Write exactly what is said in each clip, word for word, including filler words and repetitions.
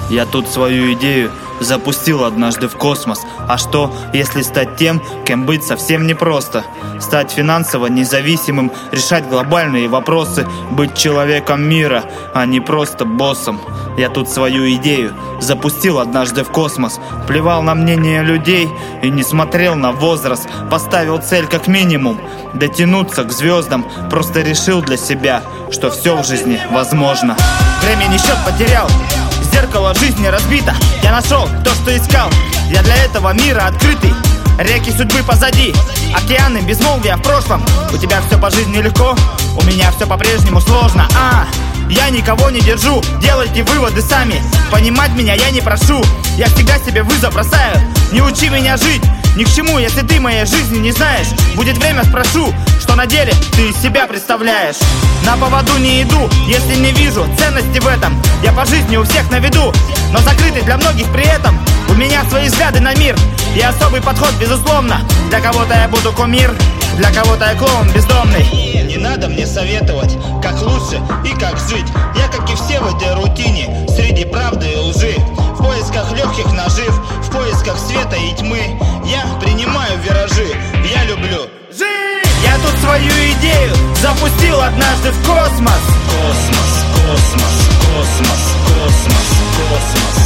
Я тут свою идею запустил однажды в космос. А что, если стать тем, кем быть совсем непросто? Стать финансово независимым, решать глобальные вопросы, быть человеком мира, а не просто боссом. Я тут свою идею запустил однажды в космос. Плевал на мнение людей и не смотрел на возраст. Поставил цель как минимум дотянуться к звездам. Просто решил для себя, что все в жизни возможно. Времени счет потерял, зеркало жизни разбито. Я нашел то, что искал. Я для этого мира открытый. Реки судьбы позади, океаны безмолвия в прошлом. У тебя все по жизни легко, у меня все по-прежнему сложно. А, я никого не держу, делайте выводы сами. Понимать меня я не прошу, я всегда себе вызов бросаю. Не учи меня жить, ни к чему, если ты моей жизни не знаешь. Будет время, спрошу, что на деле ты из себя представляешь. На поводу не иду, если не вижу ценности в этом. Я по жизни у всех на виду, но закрытый для многих при этом. У меня свои взгляды на мир и особый подход, безусловно. Для кого-то я буду кумир, для кого-то я клоун бездомный. Не надо мне советовать, как лучше и как жить. Я, как и все в этой рутине, среди правды и лжи, в поисках легких нажив, в поисках света и тьмы. Я принимаю виражи, я люблю жить. Я тут свою идею запустил однажды в космос. Космос, космос, космос, космос, космос,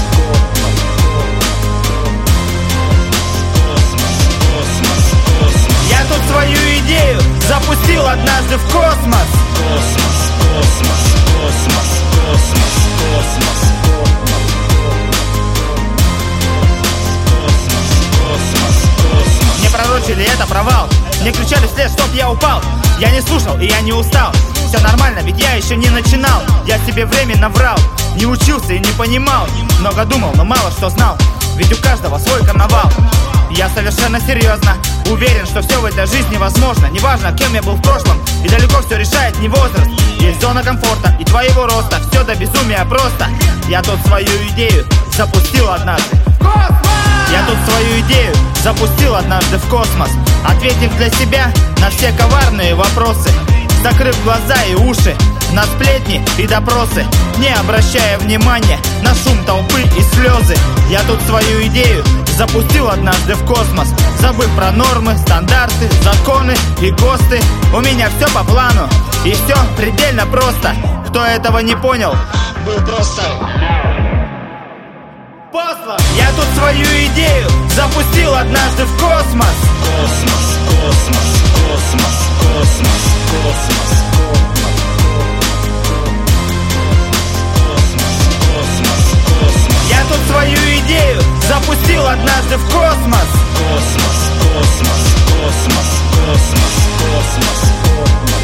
Я тут свою идею запустил однажды в космос. Космос, космос, космос, космос, космос, космос, космос. Мне пророчили это провал, мне кричали вслед, чтоб я упал. Я не слушал и я не устал. Все нормально, ведь я еще не начинал. Я себе временно врал, не учился и не понимал. Много думал, но мало что знал, ведь у каждого свой карнавал. Я совершенно серьезно уверен, что все в этой жизни возможно. Неважно, кем я был в прошлом, и далеко все решает не возраст. Есть зона комфорта и твоего роста, все до безумия просто. Я тут свою идею запустил однажды в космос. Я тут свою идею запустил однажды в космос, ответив для себя на все коварные вопросы, закрыв глаза и уши на сплетни и допросы, не обращая внимания на шум толпы и слезы. Я тут свою идею запустил однажды в космос, забыв про нормы, стандарты, законы и ГОСТы. У меня все по плану и все предельно просто. Кто этого не понял, был просто послан. Я тут свою идею запустил однажды в космос. Космос, космос, космос, космос, космос, Я тут свою идею запустил однажды в космос. Космос, космос, космос, космос, космос, космос.